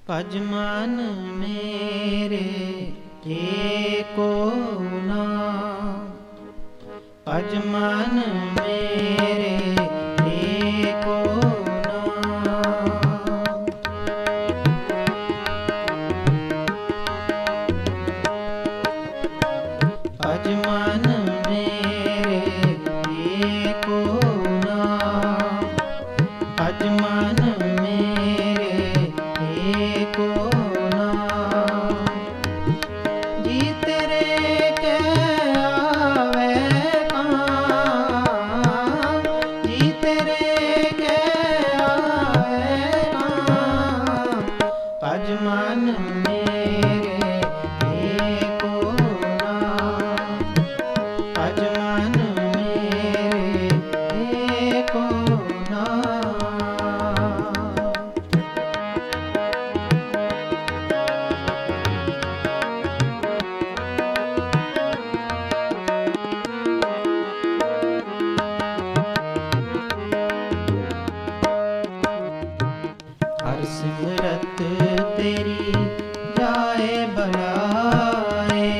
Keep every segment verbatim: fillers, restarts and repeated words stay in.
भज मन मेरे एको नाम, भज मन मेरे एको नाम। भज मन मेरे एको नाम, भज मन मेरे एको नाम। जी तेरे कै आवे काम, जी तेरे कै आवे काम। भज मन मेरे एको नाम, भज मन मेरे एको नाम। हर सिमरत तेरी जाए बलाए,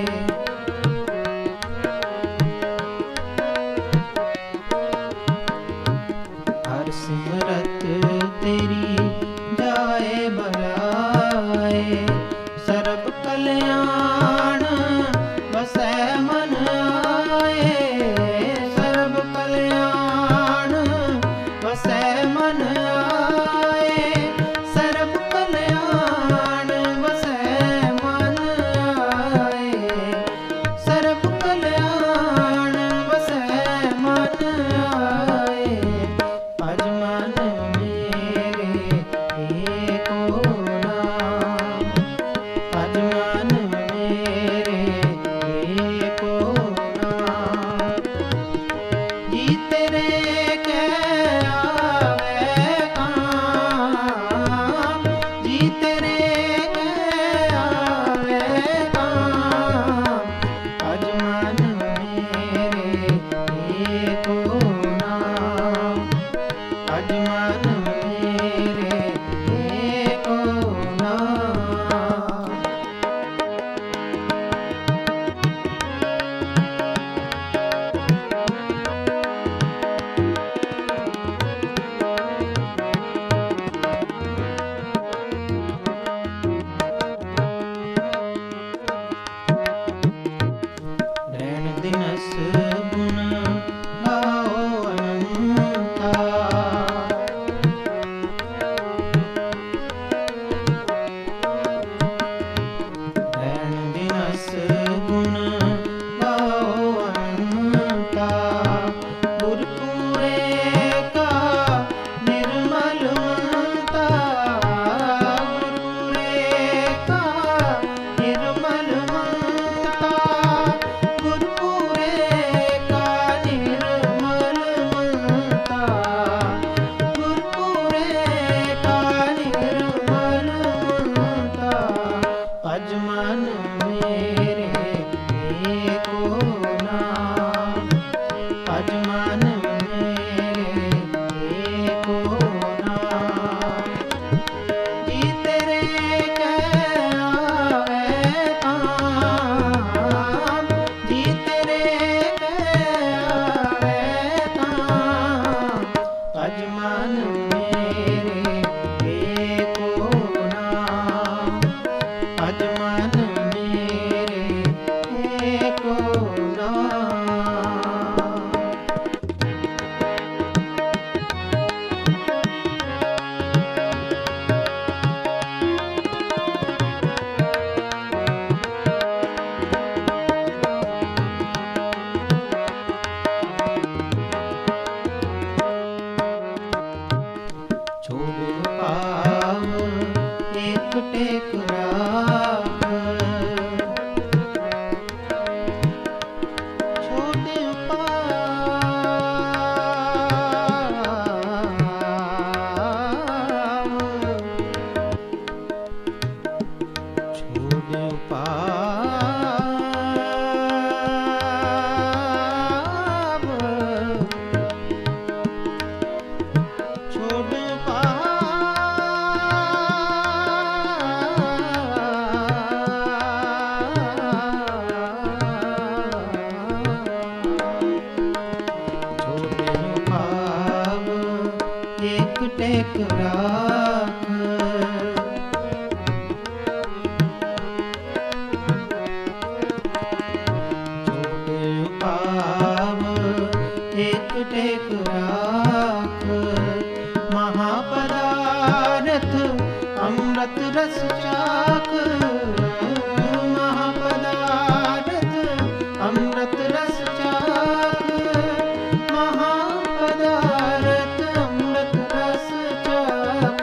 हर सिमरत तेरी जाए बलाए। सर्ब कल्याण बसै मन आए, सर्ब कल्याण बसै मन आए। सर्ब कल्याण बसै मन आए, सर्ब कल्याण बसै मन आए। भज मन मेरे एको नाम, भज मन मेरे एको नाम। जी तेरे कै आवे काम, जी तेरे कै आवे काम। भज मन मेरे एको नाम, भज मन मेरे एको नाम। रैन दिनस गुण गाओ अनंता, रैन दिनस गुण गाओ अनंता। गुरपुरे का निर्मल मनता, गुरपुरे का निर्मल मनता। गुरपुरे का निर्मल मनता, गुरपुरे का निर्मल मनता। भज मन मेरे एको नाम, भज मन मेरे एको नाम। जी तेरे कै आवे काम, जी तेरे कै आवे काम। भज मन मेरे एको नाम, भज मन मेरे एको नाम। छोड़ पाव एक टेक राख, छोड़ पाव, छोड़ पाव, छोड़ पाव। अमृत रस चाख महापदार्थ, अमृत रस चाख महापदार्थ, अमृत रस चाख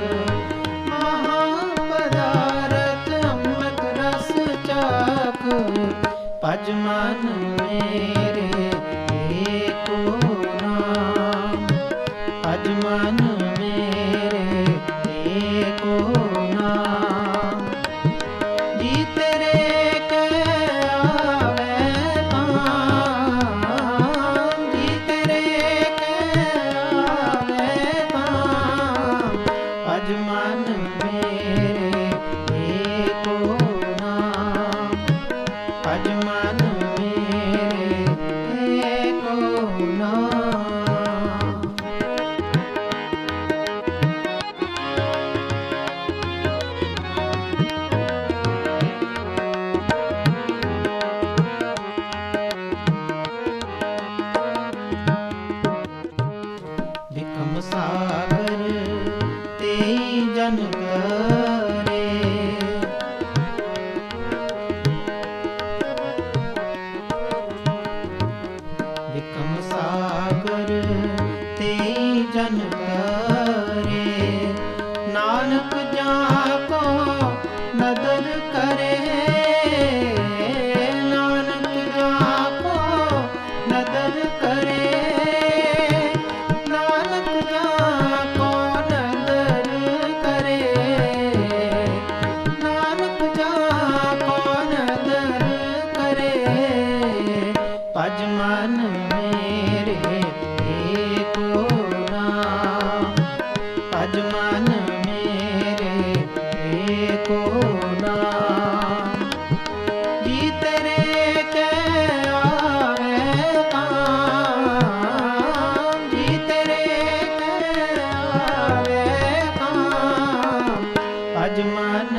महापदार्थ, अमृत रस चाख। भज मन मेरे एको नाम, भज मन मेरे एको नाम। जी तेरे कै आवे काम, जी तेरे कै आवे काम। भज मन मेरे एको नाम, भज मन मेरे एको नाम। बिकम सागर तेई जन करे, बिकम सागर तेई जन करे। नानक जाको नदर करे, नानक जाको नदर करे। नानक जाको नदर करे, नानक जाको नदर करे। भज मन मेरे एको नाम, भज मन मेरे एको नाम। जी तेरे कै आवे काम, जी तेरे कै आवे काम। भज मन